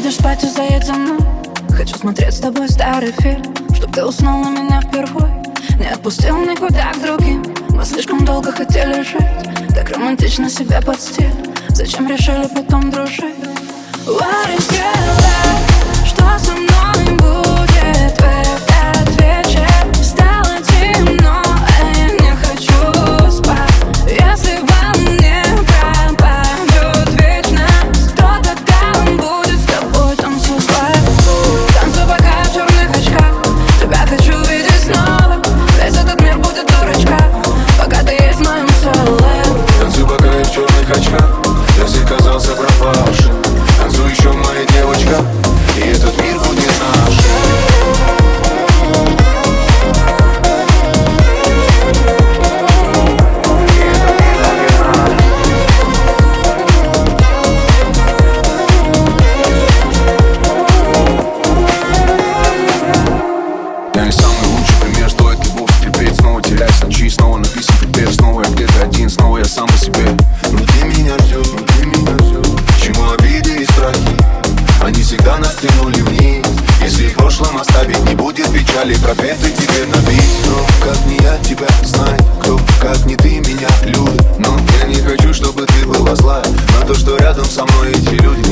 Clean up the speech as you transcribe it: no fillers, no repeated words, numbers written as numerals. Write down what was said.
будешь спать и заедь за мной. Хочу смотреть с тобой старый фильм, чтоб ты уснул на меня впервой. Не отпустил никуда к другим. Мы слишком долго хотели жить, так романтично себя под стиль. Зачем решили потом дружить? What is your life? Что со мной будет в этот вечер? Стало темно, а я не хочу спать. Если во мне пропадет вечность, то тогда он будет с тобой танцевать. Танцуй пока в черных очках, тебя хочу видеть снова. Весь этот мир будет дурачка, пока ты есть в моем соле. Танцуй пока я в черных очках, я всех казался пропавшим. Танцуй еще, моя девочка, и этот мир будет наш. Я не самый лучший пример, стоит любовь терпеть. Снова теряюсь ночи, снова написан припев. Снова я где-то один, снова я сам по себе. Но ты меня ждешь, почему обиды и страхи? Они всегда нас тянули вниз. Если в прошлом оставить, не будет печали. Пропетый тебе на бит. Кто, как не я, тебя знает. Кто, как не ты, меня любит. Но я не хочу, чтобы ты была злая на то, что рядом со мной эти люди.